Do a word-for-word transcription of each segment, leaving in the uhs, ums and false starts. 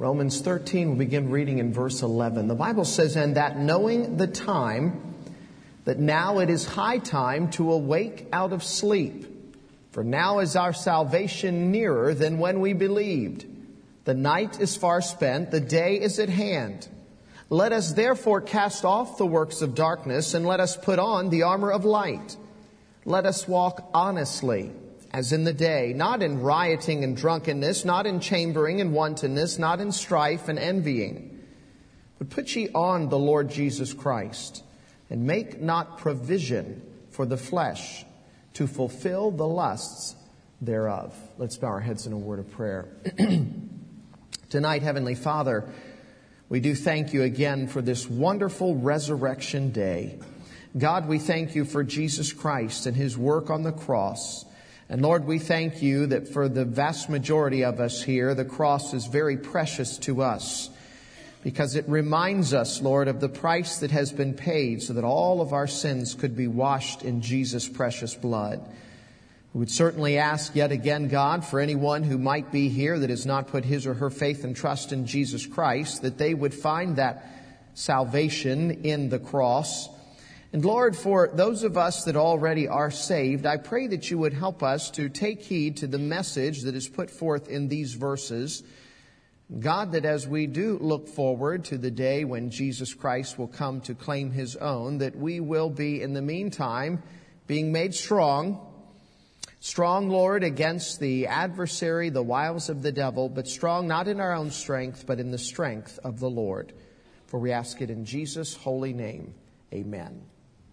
Romans thirteen, we'll begin reading in verse eleven. The Bible says, "And that knowing the time, that now it is high time to awake out of sleep. For now is our salvation nearer than when we believed. The night is far spent, the day is at hand. Let us therefore cast off the works of darkness, and let us put on the armor of light. Let us walk honestly, as in the day, not in rioting and drunkenness, not in chambering and wantonness, not in strife and envying. But put ye on the Lord Jesus Christ, and make not provision for the flesh to fulfill the lusts thereof." Let's bow our heads in a word of prayer. Tonight, Heavenly Father, we do thank you again for this wonderful resurrection day. God, we thank you for Jesus Christ and His work on the cross. And Lord, we thank you that for the vast majority of us here, the cross is very precious to us because it reminds us, Lord, of the price that has been paid so that all of our sins could be washed in Jesus' precious blood. We would certainly ask yet again, God, for anyone who might be here that has not put his or her faith and trust in Jesus Christ, that they would find that salvation in the cross. And Lord, for those of us that already are saved, I pray that you would help us to take heed to the message that is put forth in these verses. God, that as we do look forward to the day when Jesus Christ will come to claim His own, that we will be in the meantime being made strong. Strong, Lord, against the adversary, the wiles of the devil, but strong not in our own strength, but in the strength of the Lord. For we ask it in Jesus' holy name. Amen.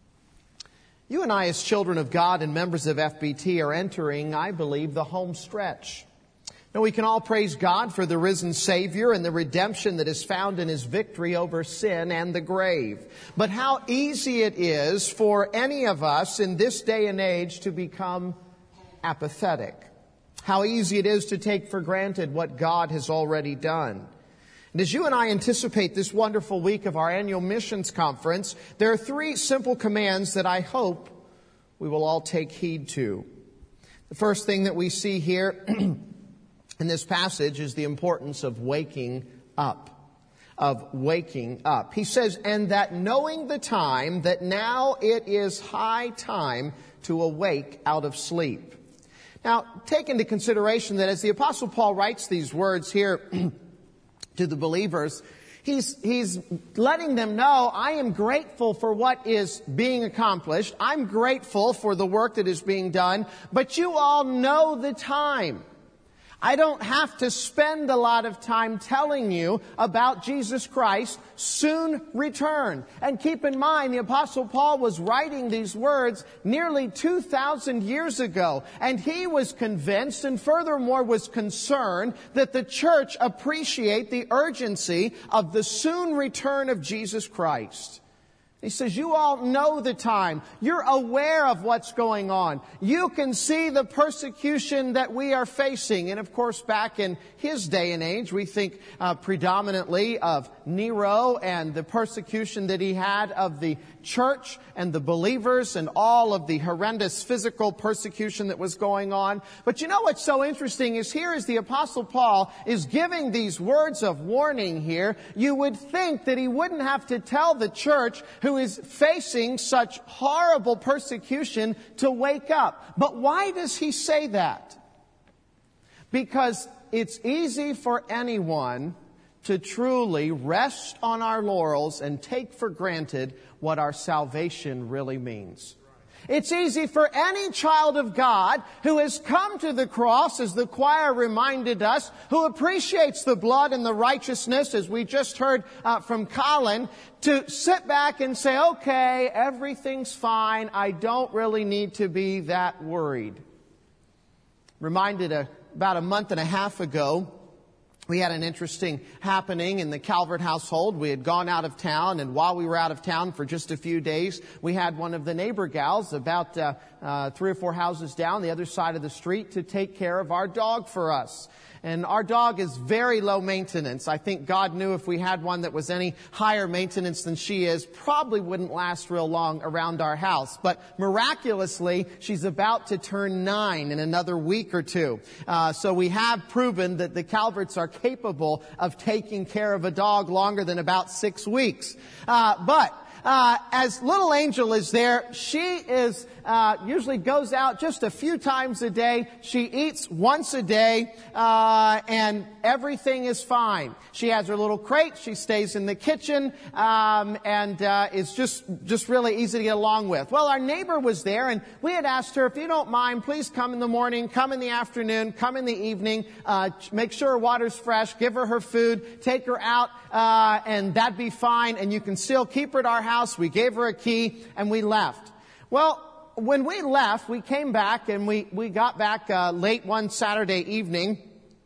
You and I, as children of God and members of F B T, are entering, I believe, the home stretch. Now, we can all praise God for the risen Savior and the redemption that is found in His victory over sin and the grave. But how easy it is for any of us in this day and age to become apathetic. How easy it is to take for granted what God has already done. And as you and I anticipate this wonderful week of our annual missions conference, there are three simple commands that I hope we will all take heed to. The first thing that we see here in this passage is the importance of waking up. Of waking up. He says, "And that knowing the time, that now it is high time to awake out of sleep." Now, take into consideration that as the Apostle Paul writes these words here to the believers, he's, he's letting them know, I am grateful for what is being accomplished. I'm grateful for the work that is being done, but you all know the time. I don't have to spend a lot of time telling you about Jesus Christ's soon return. And keep in mind, the Apostle Paul was writing these words nearly two thousand years ago. And he was convinced and furthermore was concerned that the church appreciate the urgency of the soon return of Jesus Christ. He says, you all know the time. You're aware of what's going on. You can see the persecution that we are facing. And of course, back in his day and age, we think uh, predominantly of Nero and the persecution that he had of the church and the believers and all of the horrendous physical persecution that was going on. But you know what's so interesting is here as the Apostle Paul is giving these words of warning here, you would think that he wouldn't have to tell the church who is facing such horrible persecution to wake up. But why does he say that? Because it's easy for anyone to truly rest on our laurels and take for granted what our salvation really means. It's easy for any child of God who has come to the cross, as the choir reminded us, who appreciates the blood and the righteousness, as we just heard uh, from Colin, to sit back and say, okay, everything's fine. I don't really need to be that worried. Reminded a, about a month and a half ago, we had an interesting happening in the Calvert household. We had gone out of town, and while we were out of town for just a few days, we had one of the neighbor gals, about uh, uh, three or four houses down the other side of the street to take care of our dog for us. And our dog is very low maintenance. I think God knew if we had one that was any higher maintenance than she is, probably wouldn't last real long around our house. But miraculously, she's about to turn nine in another week or two. Uh, so we have proven that the Calverts are capable of taking care of a dog longer than about six weeks. Uh, but Uh, as little Angel is there, she is, uh, usually goes out just a few times a day. She eats once a day, uh, and everything is fine. She has her little crate. She stays in the kitchen, um, and, uh, is just, just really easy to get along with. Well, our neighbor was there, and we had asked her, if you don't mind, please come in the morning, come in the afternoon, come in the evening, uh, make sure her water's fresh, give her her food, take her out, uh, and that'd be fine, and you can still keep her at our house. We gave her a key, and we left. Well, when we left, we came back, and we, we got back uh, late one Saturday evening,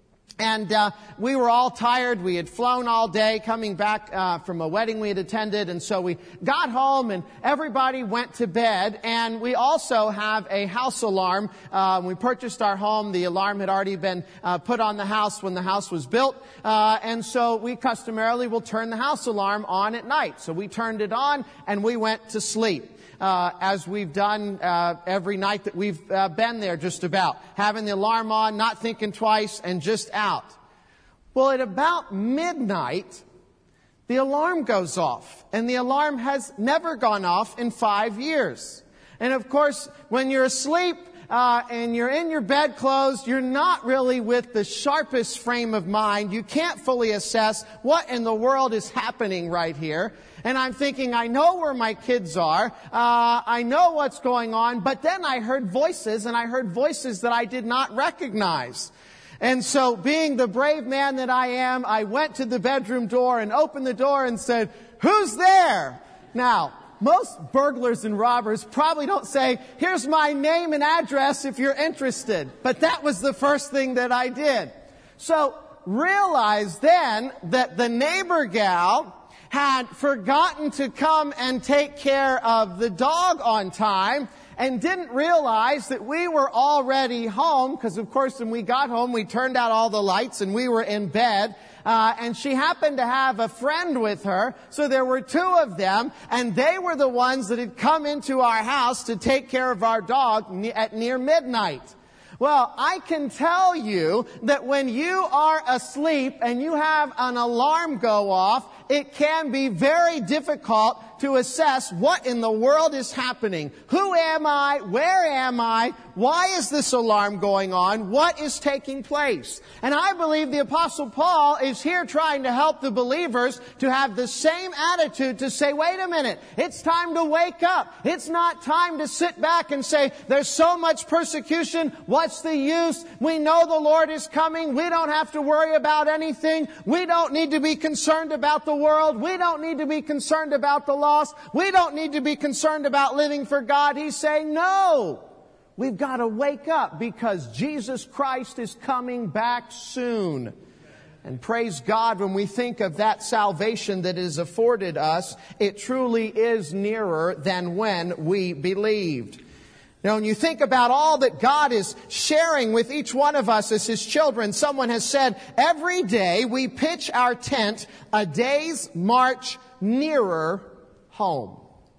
and uh, we were all tired. We had flown all day coming back uh, from a wedding we had attended, and so we got home, and everybody went to bed. And we also have a house alarm. Uh, when we purchased our home, the alarm had already been uh, put on the house when the house was built, uh, and so we customarily will turn the house alarm on at night. So we turned it on, and we went to sleep. Uh, as we've done uh, every night that we've uh, been there, just about. Having the alarm on, not thinking twice, and just out. Well, at about midnight, the alarm goes off. And the alarm has never gone off in five years. And of course, when you're asleep, Uh, and you're in your bedclothes, you're not really with the sharpest frame of mind. You can't fully assess what in the world is happening right here. And I'm thinking, I know where my kids are. Uh, I know what's going on. But then I heard voices, and I heard voices that I did not recognize. And so, being the brave man that I am, I went to the bedroom door and opened the door and said, "Who's there?" Now, most burglars and robbers probably don't say, "Here's my name and address if you're interested." But that was the first thing that I did. So realize then that the neighbor gal had forgotten to come and take care of the dog on time, and didn't realize that we were already home, because of course when we got home we turned out all the lights and we were in bed. Uh, and she happened to have a friend with her, so there were two of them, and they were the ones that had come into our house to take care of our dog ne- at near midnight. Well, I can tell you that when you are asleep and you have an alarm go off, it can be very difficult to assess what in the world is happening. Who am I? Where am I? Why is this alarm going on? What is taking place? And I believe the Apostle Paul is here trying to help the believers to have the same attitude, to say, wait a minute, it's time to wake up. It's not time to sit back and say, there's so much persecution, what's the use? We know the Lord is coming. We don't have to worry about anything. We don't need to be concerned about the world. We don't need to be concerned about the lost. We don't need to be concerned about living for God. He's saying, no, we've got to wake up because Jesus Christ is coming back soon. And praise God, when we think of that salvation that is afforded us, it truly is nearer than when we believed. Now, when you think about all that God is sharing with each one of us as His children, someone has said, every day we pitch our tent a day's march nearer home.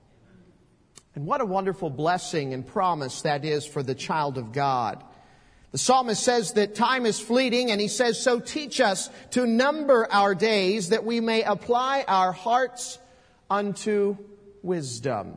And what a wonderful blessing and promise that is for the child of God. The psalmist says that time is fleeting, and he says, so teach us to number our days that we may apply our hearts unto wisdom.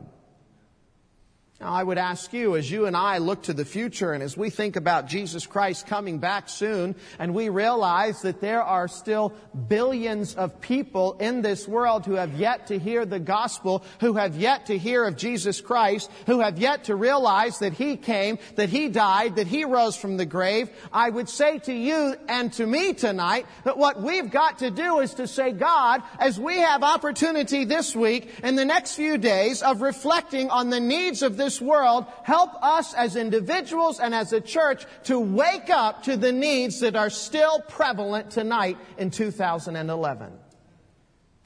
Now, I would ask you, as you and I look to the future and as we think about Jesus Christ coming back soon, and we realize that there are still billions of people in this world who have yet to hear the gospel, who have yet to hear of Jesus Christ, who have yet to realize that He came, that He died, that He rose from the grave, I would say to you and to me tonight that what we've got to do is to say, God, as we have opportunity this week and the next few days of reflecting on the needs of this This world, help us as individuals and as a church to wake up to the needs that are still prevalent tonight in two thousand eleven.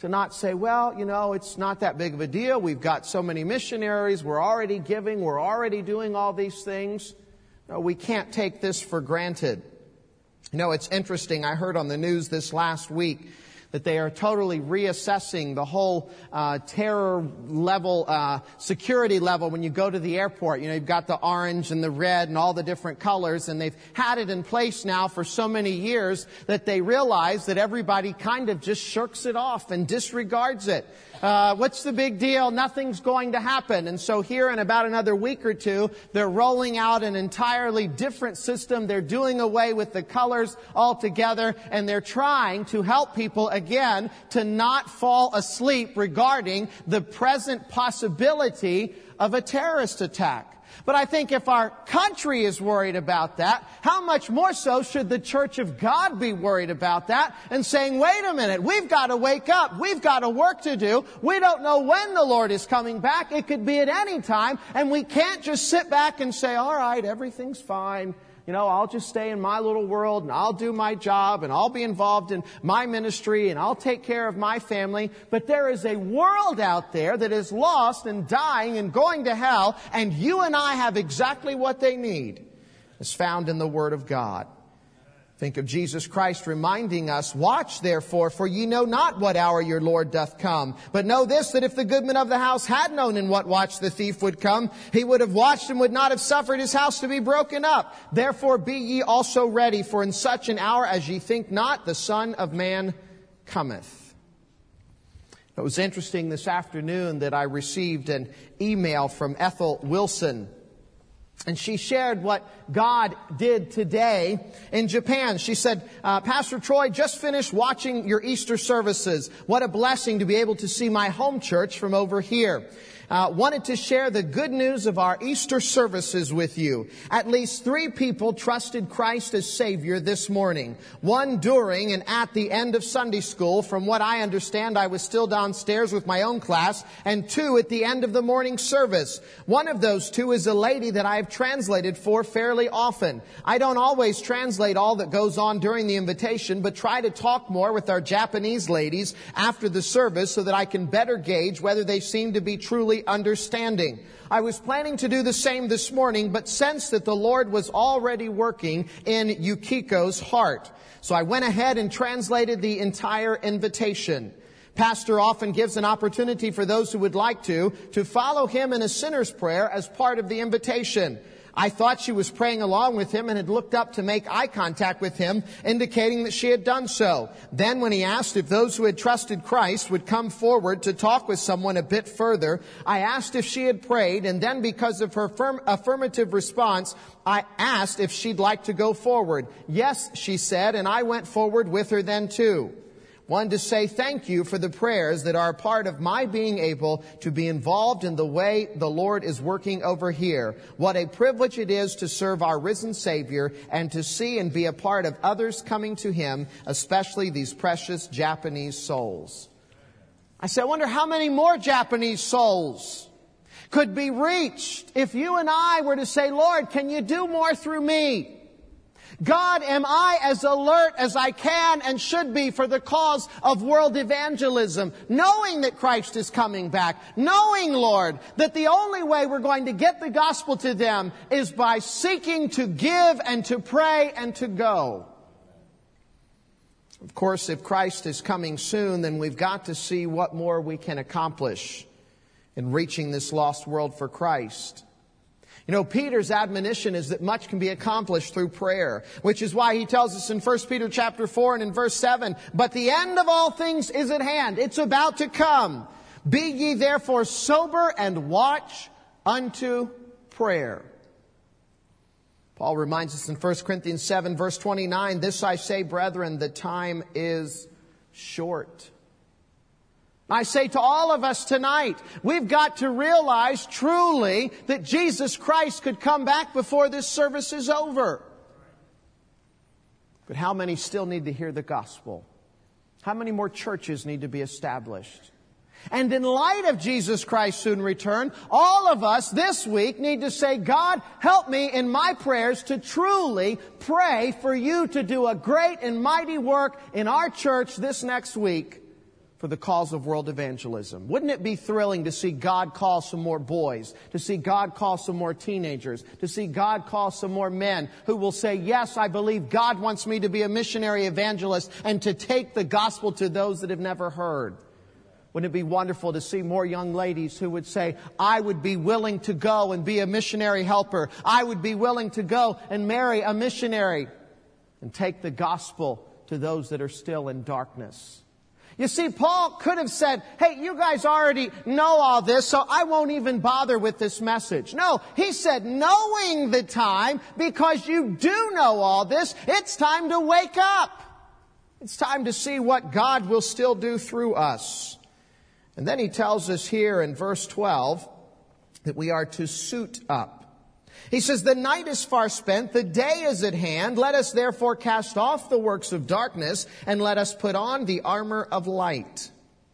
To not say, well, you know, it's not that big of a deal. We've got so many missionaries. We're already giving. We're already doing all these things. No, we can't take this for granted. You know, it's interesting. I heard on the news this last week that they are totally reassessing the whole uh, terror level, uh, security level when you go to the airport. You know, you've got the orange and the red and all the different colors, and they've had it in place now for so many years that they realize that everybody kind of just shirks it off and disregards it. Uh, what's the big deal? Nothing's going to happen. And so here in about another week or two, they're rolling out an entirely different system. They're doing away with the colors altogether, and they're trying to help people again to not fall asleep regarding the present possibility of a terrorist attack. But I think if our country is worried about that, how much more so should the Church of God be worried about that and saying, wait a minute, we've got to wake up. We've got a work to do. We don't know when the Lord is coming back. It could be at any time. And we can't just sit back and say, all right, everything's fine. You know, I'll just stay in my little world and I'll do my job and I'll be involved in my ministry and I'll take care of my family. But there is a world out there that is lost and dying and going to hell, and you and I have exactly what they need, as found in the Word of God. Think of Jesus Christ reminding us, watch therefore, for ye know not what hour your Lord doth come. But know this, that if the goodman of the house had known in what watch the thief would come, he would have watched and would not have suffered his house to be broken up. Therefore be ye also ready, for in such an hour as ye think not, the Son of Man cometh. It was interesting this afternoon that I received an email from Ethel Wilson. And she shared what God did today in Japan. She said, uh, Pastor Troy, just finished watching your Easter services. What a blessing to be able to see my home church from over here. Uh, wanted to share the good news of our Easter services with you. At least three people trusted Christ as Savior this morning. One during and at the end of Sunday school. From what I understand, I was still downstairs with my own class. And two at the end of the morning service. One of those two is a lady that I have translated for fairly often. I don't always translate all that goes on during the invitation, but try to talk more with our Japanese ladies after the service so that I can better gauge whether they seem to be truly understanding. I was planning to do the same this morning, but sensed that the Lord was already working in Yukiko's heart. So I went ahead and translated the entire invitation. Pastor often gives an opportunity for those who would like to, to follow him in a sinner's prayer as part of the invitation. I thought she was praying along with him and had looked up to make eye contact with him, indicating that she had done so. Then when he asked if those who had trusted Christ would come forward to talk with someone a bit further, I asked if she had prayed, and then because of her firm, affirmative response, I asked if she'd like to go forward. Yes, she said, and I went forward with her then too. Wanted to say thank you for the prayers that are a part of my being able to be involved in the way the Lord is working over here. What a privilege it is to serve our risen Savior and to see and be a part of others coming to Him, especially these precious Japanese souls. I said, I wonder how many more Japanese souls could be reached if you and I were to say, Lord, can you do more through me? God, am I as alert as I can and should be for the cause of world evangelism, knowing that Christ is coming back, knowing, Lord, that the only way we're going to get the gospel to them is by seeking to give and to pray and to go. Of course, if Christ is coming soon, then we've got to see what more we can accomplish in reaching this lost world for Christ. You know, Peter's admonition is that much can be accomplished through prayer, which is why he tells us in First Peter chapter four and in verse seven, but the end of all things is at hand. It's about to come. Be ye therefore sober and watch unto prayer. Paul reminds us in First Corinthians seven verse twenty-nine, this I say, brethren, the time is short. I say to all of us tonight, we've got to realize truly that Jesus Christ could come back before this service is over. But how many still need to hear the gospel? How many more churches need to be established? And in light of Jesus Christ's soon return, all of us this week need to say, God, help me in my prayers to truly pray for you to do a great and mighty work in our church this next week, for the cause of world evangelism? Wouldn't it be thrilling to see God call some more boys, to see God call some more teenagers, to see God call some more men who will say, yes, I believe God wants me to be a missionary evangelist and to take the gospel to those that have never heard? Wouldn't it be wonderful to see more young ladies who would say, I would be willing to go and be a missionary helper. I would be willing to go and marry a missionary and take the gospel to those that are still in darkness. You see, Paul could have said, hey, you guys already know all this, so I won't even bother with this message. No, he said, knowing the time, because you do know all this, it's time to wake up. It's time to see what God will still do through us. And then he tells us here in verse twelve that we are to suit up. He says, the night is far spent, the day is at hand. Let us therefore cast off the works of darkness and let us put on the armor of light.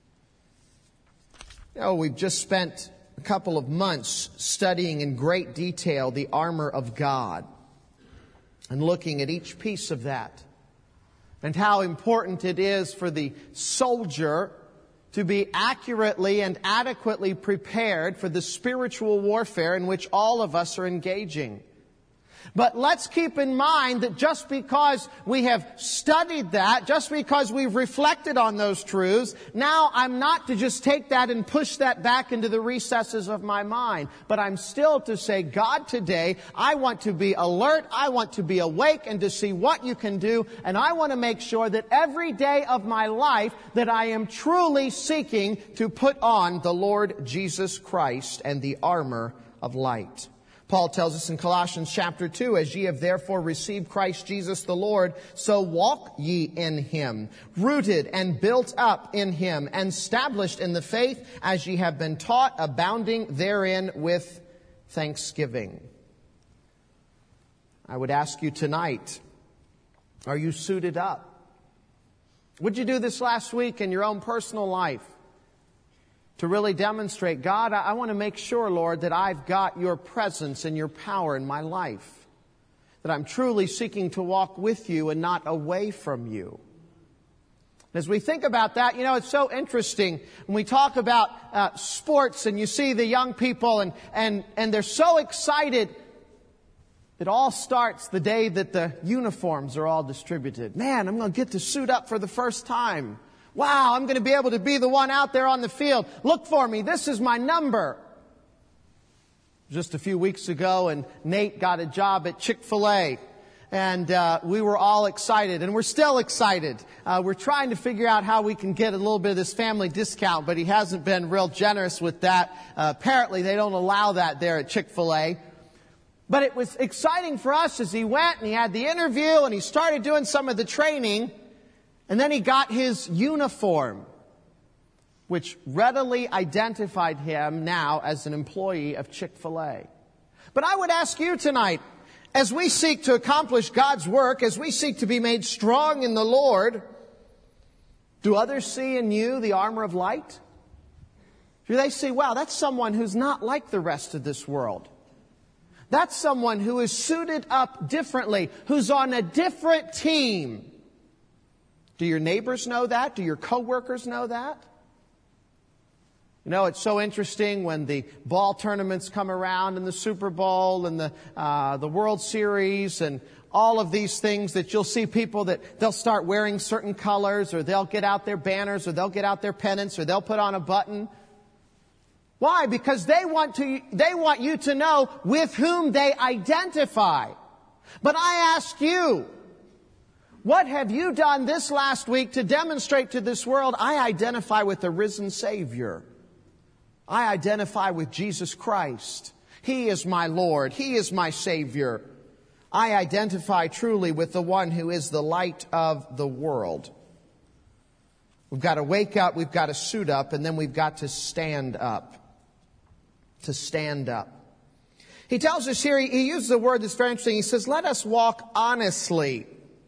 You know, we've just spent a couple of months studying in great detail the armor of God and looking at each piece of that and how important it is for the soldier to be accurately and adequately prepared for the spiritual warfare in which all of us are engaging. But let's keep in mind that just because we have studied that, just because we've reflected on those truths, now I'm not to just take that and push that back into the recesses of my mind. But I'm still to say, God, today, I want to be alert, I want to be awake and to see what you can do. And I want to make sure that every day of my life that I am truly seeking to put on the Lord Jesus Christ and the armor of light. Paul tells us in Colossians chapter two, as ye have therefore received Christ Jesus the Lord, so walk ye in him, rooted and built up in him, and established in the faith as ye have been taught, abounding therein with thanksgiving. I would ask you tonight, are you suited up? What did you do this last week in your own personal life to really demonstrate, God, I, I want to make sure, Lord, that I've got your presence and your power in my life, that I'm truly seeking to walk with you and not away from you. As we think about that, you know, it's so interesting when we talk about uh, sports and you see the young people and, and, and they're so excited. It all starts the day that the uniforms are all distributed. Man, I'm going to get to suit up for the first time. Wow, I'm going to be able to be the one out there on the field. Look for me. This is my number. Just a few weeks ago, and Nate got a job at Chick-fil-A. And uh, we were all excited, and we're still excited. Uh, we're trying to figure out how we can get a little bit of this family discount, but he hasn't been real generous with that. Uh, apparently, they don't allow that there at Chick-fil-A. But it was exciting for us as he went, and he had the interview, and he started doing some of the training. And then he got his uniform, which readily identified him now as an employee of Chick-fil-A. But I would ask you tonight, as we seek to accomplish God's work, as we seek to be made strong in the Lord, do others see in you the armor of light? Do they see, wow, that's someone who's not like the rest of this world? That's someone who is suited up differently, who's on a different team. Do your neighbors know that? Do your coworkers know that? You know, it's so interesting when the ball tournaments come around and the Super Bowl and the uh, the World Series and all of these things that you'll see people that they'll start wearing certain colors, or they'll get out their banners, or they'll get out their pennants, or they'll put on a button. Why? Because they want to they want you to know with whom they identify. But I ask you, what have you done this last week to demonstrate to this world, I identify with the risen Savior. I identify with Jesus Christ. He is my Lord. He is my Savior. I identify truly with the one who is the light of the world. We've got to wake up, we've got to suit up, and then we've got to stand up. To stand up. He tells us here, he, he uses a word that's very interesting. He says, let us walk honestly.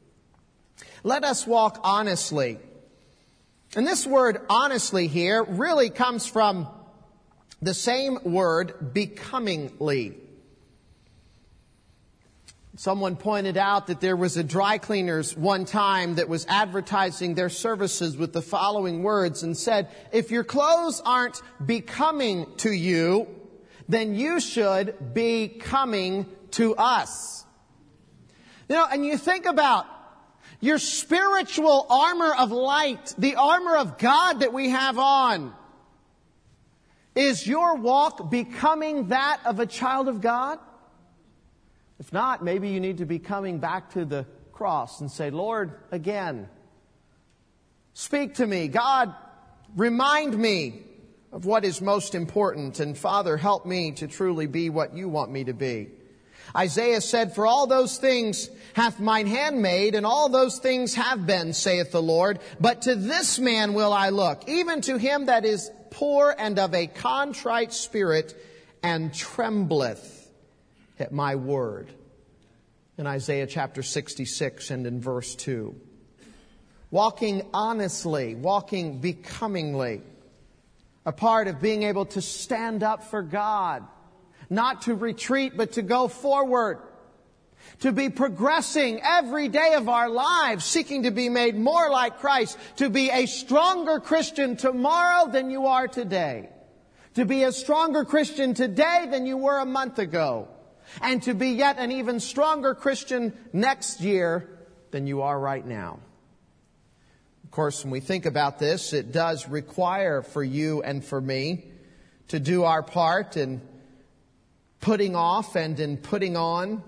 Let us walk honestly. And this word honestly here really comes from the same word becomingly. Someone pointed out that there was a dry cleaners one time that was advertising their services with the following words and said, if your clothes aren't becoming to you, then you should be coming to us. You know, and you think about your spiritual armor of light, the armor of God that we have on. Is your walk becoming that of a child of God? If not, maybe you need to be coming back to the cross and say, Lord, again, speak to me. God, remind me of what is most important. And Father, help me to truly be what you want me to be. Isaiah said, for all those things hath mine hand made, and all those things have been, saith the Lord. But to this man will I look, even to him that is poor and of a contrite spirit, and trembleth at my word. In Isaiah chapter sixty-six and in verse two. Walking honestly, walking becomingly. A part of being able to stand up for God. Not to retreat, but to go forward. To be progressing every day of our lives, seeking to be made more like Christ. To be a stronger Christian tomorrow than you are today. To be a stronger Christian today than you were a month ago. And to be yet an even stronger Christian next year than you are right now. Of course, when we think about this, it does require for you and for me to do our part in putting off and in putting on.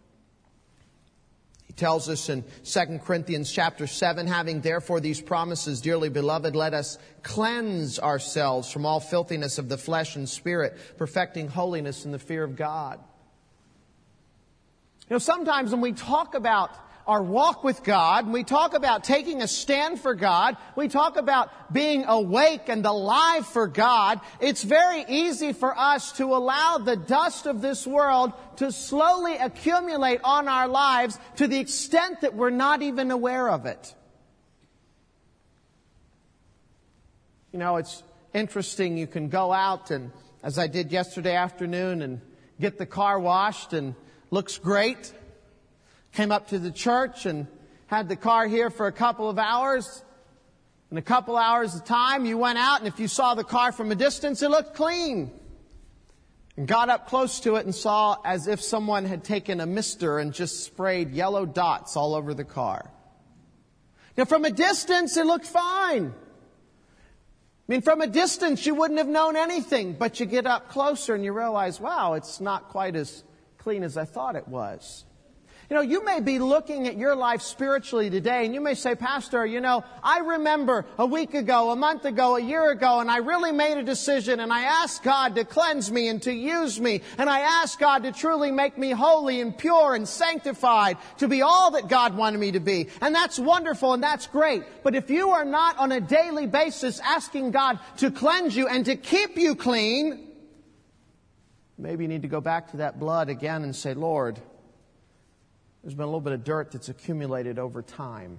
He tells us in Second Corinthians chapter seven, having therefore these promises, dearly beloved, let us cleanse ourselves from all filthiness of the flesh and spirit, perfecting holiness in the fear of God. You know, sometimes when we talk about our walk with God, we talk about taking a stand for God, we talk about being awake and alive for God, it's very easy for us to allow the dust of this world to slowly accumulate on our lives to the extent that we're not even aware of it. You know, it's interesting. You can go out and, as I did yesterday afternoon, and get the car washed and looks great. Came up to the church and had the car here for a couple of hours. In a couple hours of time, you went out, and if you saw the car from a distance, it looked clean. And got up close to it and saw as if someone had taken a mister and just sprayed yellow dots all over the car. Now, from a distance, it looked fine. I mean, from a distance, you wouldn't have known anything, but you get up closer and you realize, wow, it's not quite as clean as I thought it was. You know, you may be looking at your life spiritually today, and you may say, Pastor, you know, I remember a week ago, a month ago, a year ago, and I really made a decision, and I asked God to cleanse me and to use me, and I asked God to truly make me holy and pure and sanctified, to be all that God wanted me to be. And that's wonderful, and that's great. But if you are not on a daily basis asking God to cleanse you and to keep you clean, maybe you need to go back to that blood again and say, Lord, there's been a little bit of dirt that's accumulated over time.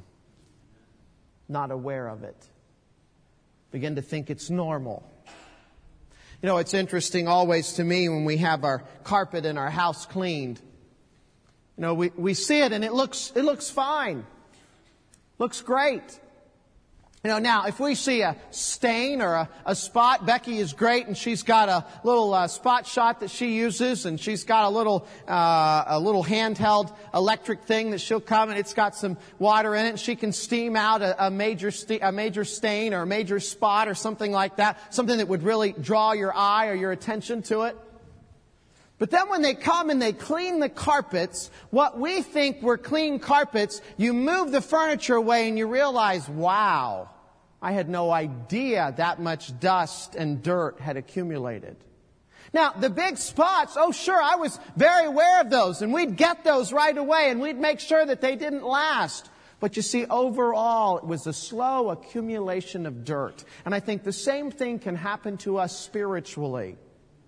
Not aware of it. Begin to think it's normal. You know, it's interesting always to me when we have our carpet in our house cleaned. You know, we, we see it and it looks, it looks fine. Looks great. You know, now, if we see a stain or a, a spot, Becky is great, and she's got a little uh, spot shot that she uses, and she's got a little uh, a little handheld electric thing that she'll come, and it's got some water in it, and she can steam out a, a major st- a major stain or a major spot or something like that, something that would really draw your eye or your attention to it. But then when they come and they clean the carpets, what we think were clean carpets, you move the furniture away and you realize, wow, I had no idea that much dust and dirt had accumulated. Now, the big spots, oh sure, I was very aware of those, and we'd get those right away, and we'd make sure that they didn't last. But you see, overall, it was a slow accumulation of dirt. And I think the same thing can happen to us spiritually.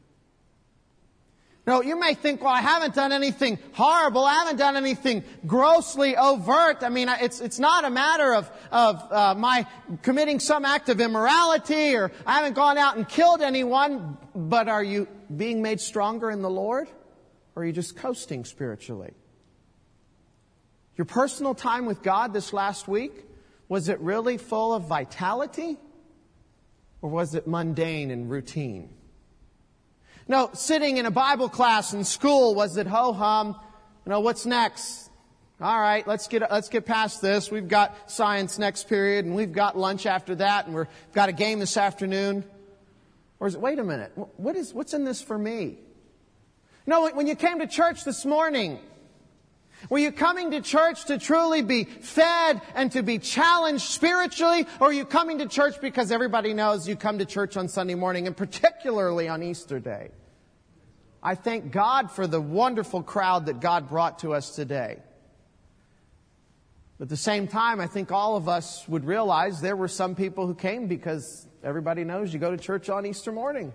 No, you may think, well, I haven't done anything horrible. I haven't done anything grossly overt. I mean, it's it's not a matter of of uh, my committing some act of immorality, or I haven't gone out and killed anyone. But are you being made stronger in the Lord? Or are you just coasting spiritually? Your personal time with God this last week, was it really full of vitality? Or was it mundane and routine? No, sitting in a Bible class in school, was it ho-hum? You know, what's next? All right, let's get let's get past this. We've got science next period, and we've got lunch after that, and we've got a game this afternoon. Or is it, wait a minute, what is what's in this for me? No, when you came to church this morning, were you coming to church to truly be fed and to be challenged spiritually? Or are you coming to church because everybody knows you come to church on Sunday morning, and particularly on Easter Day? I thank God for the wonderful crowd that God brought to us today. But at the same time, I think all of us would realize there were some people who came because everybody knows you go to church on Easter morning.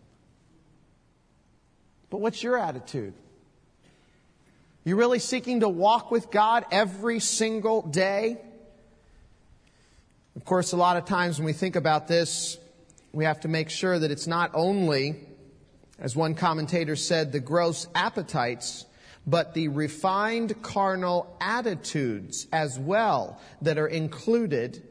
But what's your attitude? You really seeking to walk with God every single day? Of course, a lot of times when we think about this, we have to make sure that it's not only, as one commentator said, the gross appetites, but the refined carnal attitudes as well that are included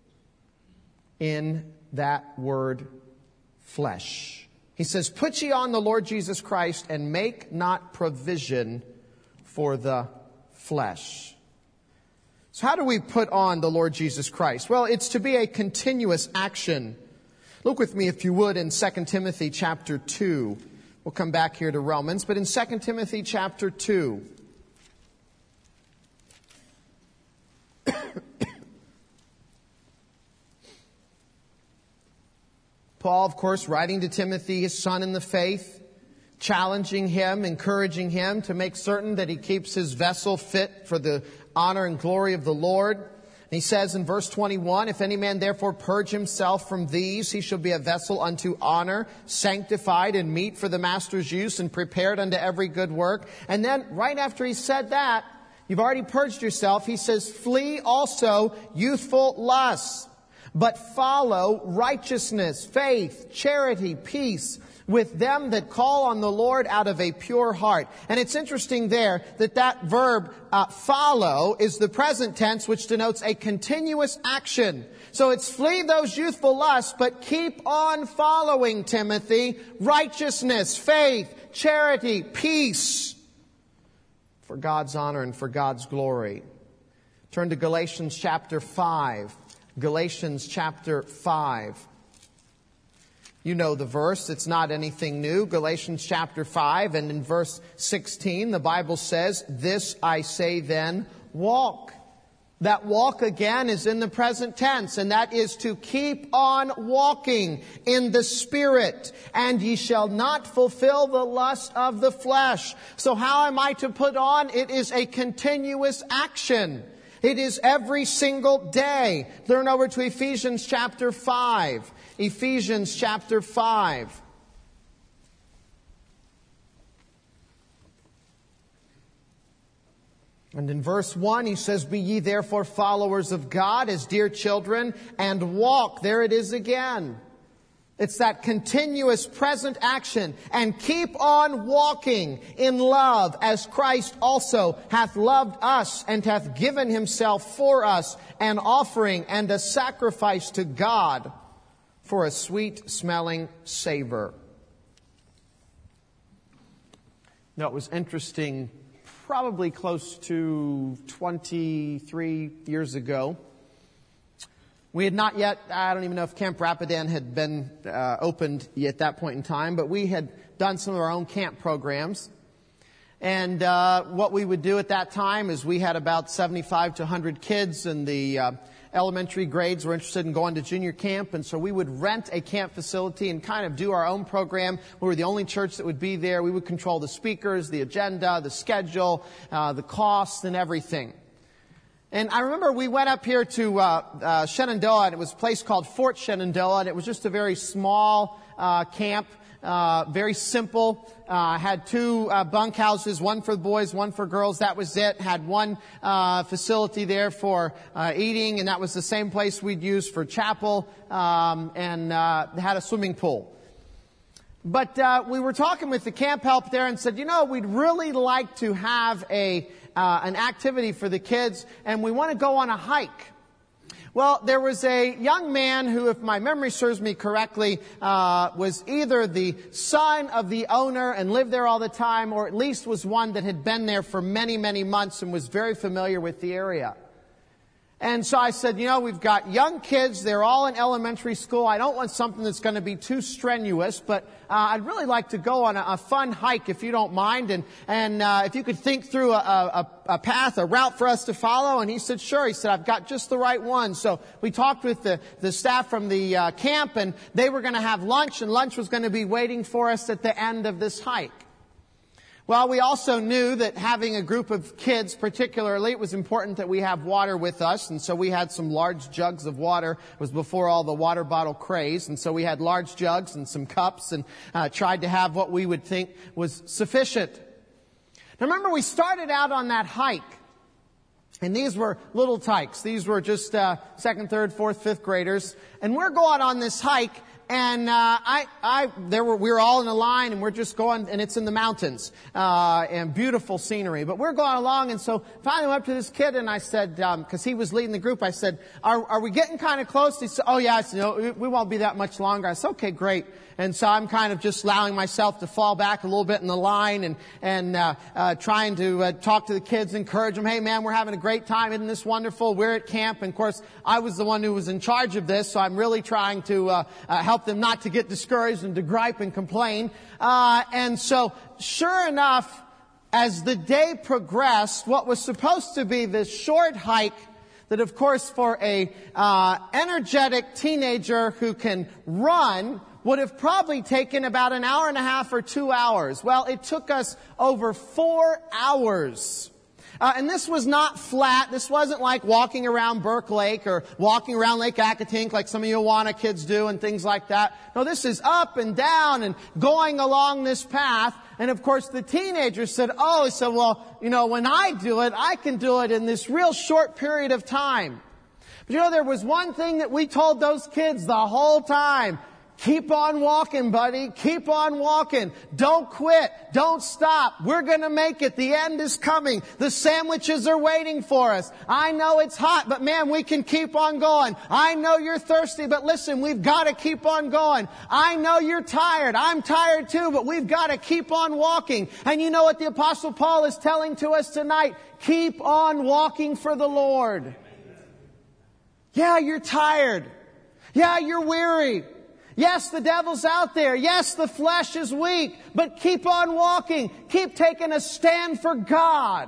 in that word flesh. He says, "Put ye on the Lord Jesus Christ, and make not provision for the flesh." So how do we put on the Lord Jesus Christ? Well, it's to be a continuous action. Look with me, if you would, in Second Timothy chapter two. We'll come back here to Romans, but in Second Timothy chapter two. Paul, of course, writing to Timothy, his son in the faith, challenging him, encouraging him to make certain that he keeps his vessel fit for the honor and glory of the Lord. He says in verse twenty-one, "If any man therefore purge himself from these, he shall be a vessel unto honor, sanctified and meet for the master's use, and prepared unto every good work." And then right after he said that, you've already purged yourself, he says, "Flee also youthful lusts, but follow righteousness, faith, charity, peace, with them that call on the Lord out of a pure heart." And it's interesting there that that verb uh, follow is the present tense, which denotes a continuous action. So it's flee those youthful lusts, but keep on following, Timothy, righteousness, faith, charity, peace, for God's honor and for God's glory. Turn to Galatians chapter five. Galatians chapter five. You know the verse. It's not anything new. Galatians chapter five, and in verse sixteen, the Bible says, "This I say then, walk." That walk again is in the present tense, and that is to keep on walking in the Spirit, and ye shall not fulfill the lust of the flesh. So how am I to put on? It is a continuous action. It is every single day. Turn over to Ephesians chapter five. Ephesians chapter five. And in verse one, he says, "Be ye therefore followers of God as dear children, and walk." There it is again. It's that continuous present action. "And keep on walking in love, as Christ also hath loved us, and hath given himself for us, an offering and a sacrifice to God, for a sweet-smelling savor." Now, it was interesting, probably close to twenty-three years ago. We had not yet, I don't even know if Camp Rapidan had been uh, opened at that point in time, but we had done some of our own camp programs. And uh, what we would do at that time is we had about seventy-five to one hundred kids, and the uh, elementary grades were interested in going to junior camp. And so we would rent a camp facility and kind of do our own program. We were the only church that would be there. We would control the speakers, the agenda, the schedule, uh, the costs, and everything. And I remember we went up here to uh, uh, Shenandoah, and it was a place called Fort Shenandoah, and it was just a very small uh, camp, uh, very simple. Uh, had two uh, bunkhouses, one for the boys, one for girls. That was it. Had one uh, facility there for uh, eating, and that was the same place we'd use for chapel, um, and uh, had a swimming pool. But uh, we were talking with the camp help there and said, you know, we'd really like to have a uh, an activity for the kids, and we want to go on a hike. Well, there was a young man who, if my memory serves me correctly, uh, was either the son of the owner and lived there all the time, or at least was one that had been there for many, many months and was very familiar with the area. And so I said, you know, we've got young kids. They're all in elementary school. I don't want something that's going to be too strenuous, but uh, I'd really like to go on a, a fun hike, if you don't mind. And, and uh, if you could think through a, a, a path, a route for us to follow. And he said, sure. He said, I've got just the right one. So we talked with the, the staff from the uh, camp, and they were going to have lunch, and lunch was going to be waiting for us at the end of this hike. Well, we also knew that having a group of kids, particularly, it was important that we have water with us. And so we had some large jugs of water. It was before all the water bottle craze. And so we had large jugs and some cups, and uh, tried to have what we would think was sufficient. Now remember, we started out on that hike. And these were little tykes. These were just uh, second, third, fourth, fifth graders. And we're going on this hike. And uh, I, I, there were, we were all in a line, and we're just going, and it's in the mountains, uh, and beautiful scenery. But we're going along, and so finally I went up to this kid, and I said, um, because he was leading the group, I said, "Are, are we getting kind of close?" He said, "Oh yeah." I said, "No, we won't be that much longer." I said, "Okay, great." And so I'm kind of just allowing myself to fall back a little bit in the line, and and uh, uh, trying to uh, talk to the kids, encourage them. Hey, man, we're having a great time. Isn't this wonderful? We're at camp, and of course, I was the one who was in charge of this, so I'm really trying to uh, uh, help them not to get discouraged and to gripe and complain. Uh, and so, sure enough, as the day progressed, what was supposed to be this short hike, that of course for a uh, energetic teenager who can run, would have probably taken about an hour and a half or two hours. Well, it took us over four hours. Uh, and this was not flat. This wasn't like walking around Burke Lake or walking around Lake Accotink like some of you Awana kids do and things like that. No, this is up and down and going along this path. And of course the teenagers said, oh, he said, well, you know, when I do it, I can do it in this real short period of time. But you know, there was one thing that we told those kids the whole time. Keep on walking, buddy. Keep on walking. Don't quit. Don't stop. We're going to make it. The end is coming. The sandwiches are waiting for us. I know it's hot, but man, we can keep on going. I know you're thirsty, but listen, we've got to keep on going. I know you're tired. I'm tired too, but we've got to keep on walking. And you know what the Apostle Paul is telling to us tonight? Keep on walking for the Lord. Yeah, you're tired. Yeah, you're weary. Yes, the devil's out there. Yes, the flesh is weak. But keep on walking. Keep taking a stand for God.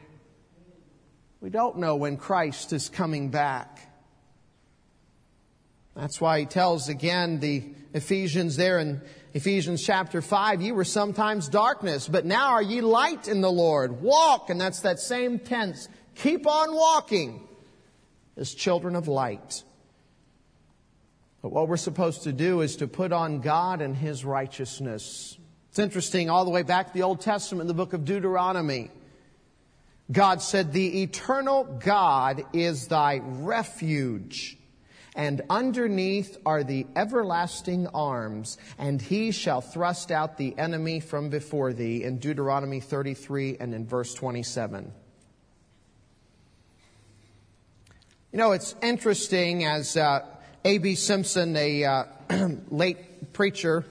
We don't know when Christ is coming back. That's why he tells again the Ephesians there in Ephesians chapter five, you were sometimes darkness, but now are ye light in the Lord. Walk, and that's that same tense. Keep on walking as children of light. But what we're supposed to do is to put on God and His righteousness. It's interesting, all the way back to the Old Testament in the book of Deuteronomy. God said, the eternal God is thy refuge, and underneath are the everlasting arms, and He shall thrust out the enemy from before thee, in Deuteronomy thirty-three and in verse twenty-seven. You know, it's interesting as uh, A B Simpson, a uh, late preacher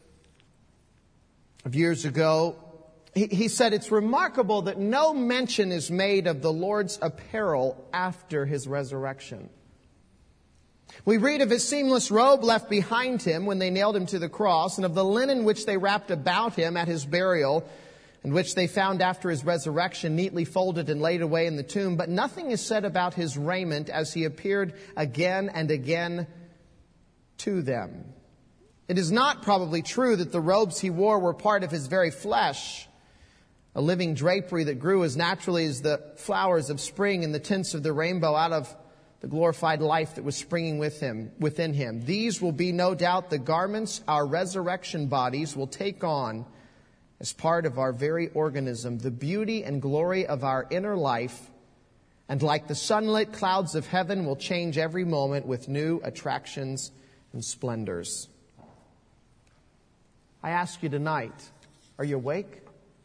of years ago, he, he said it's remarkable that no mention is made of the Lord's apparel after His resurrection. We read of His seamless robe left behind Him when they nailed Him to the cross, and of the linen which they wrapped about Him at His burial, and which they found after His resurrection neatly folded and laid away in the tomb. But nothing is said about His raiment as He appeared again and again to them. It is not probably true that the robes He wore were part of His very flesh, a living drapery that grew as naturally as the flowers of spring and the tints of the rainbow out of the glorified life that was springing with him, within Him. These will be no doubt the garments our resurrection bodies will take on as part of our very organism, the beauty and glory of our inner life, and like the sunlit clouds of heaven will change every moment with new attractions and splendors. I ask you tonight, are you awake?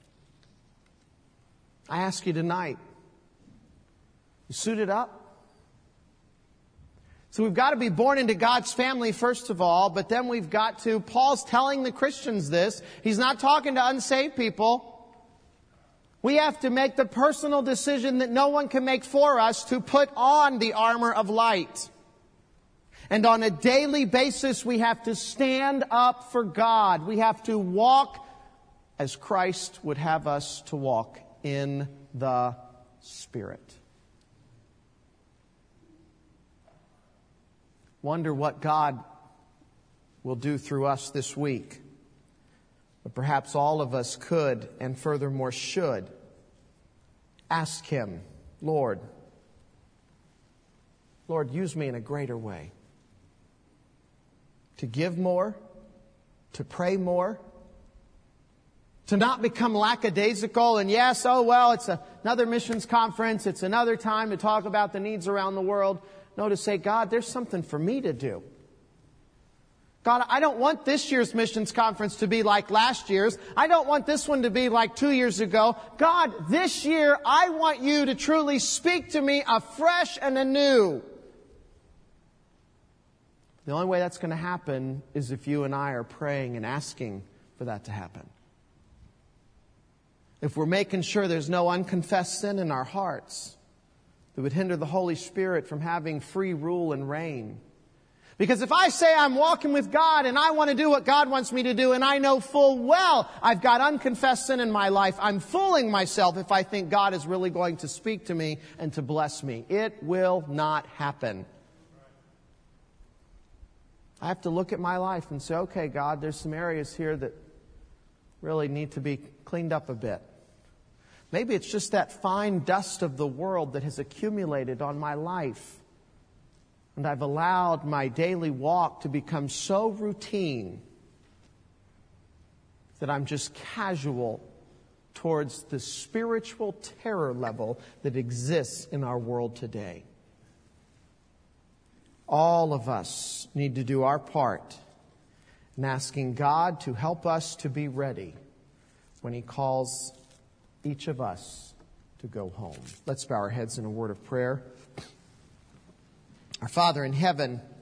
I ask you tonight, you suited up? So we've got to be born into God's family first of all, but then we've got to, Paul's telling the Christians this. He's not talking to unsaved people. We have to make the personal decision that no one can make for us to put on the armor of light. And on a daily basis, we have to stand up for God. We have to walk as Christ would have us to walk, in the Spirit. Wonder what God will do through us this week. But perhaps all of us could, and furthermore should, ask Him, Lord, Lord, use me in a greater way. To give more, to pray more, to not become lackadaisical and yes, oh well, it's a, another missions conference, it's another time to talk about the needs around the world. No, to say, God, there's something for me to do. God, I don't want this year's missions conference to be like last year's. I don't want this one to be like two years ago. God, this year I want you to truly speak to me afresh and anew. The only way that's going to happen is if you and I are praying and asking for that to happen. If we're making sure there's no unconfessed sin in our hearts that would hinder the Holy Spirit from having free rule and reign. Because if I say I'm walking with God and I want to do what God wants me to do and I know full well I've got unconfessed sin in my life, I'm fooling myself if I think God is really going to speak to me and to bless me. It will not happen. I have to look at my life and say, okay, God, there's some areas here that really need to be cleaned up a bit. Maybe it's just that fine dust of the world that has accumulated on my life. And I've allowed my daily walk to become so routine that I'm just casual towards the spiritual terror level that exists in our world today. All of us need to do our part in asking God to help us to be ready when He calls each of us to go home. Let's bow our heads in a word of prayer. Our Father in heaven,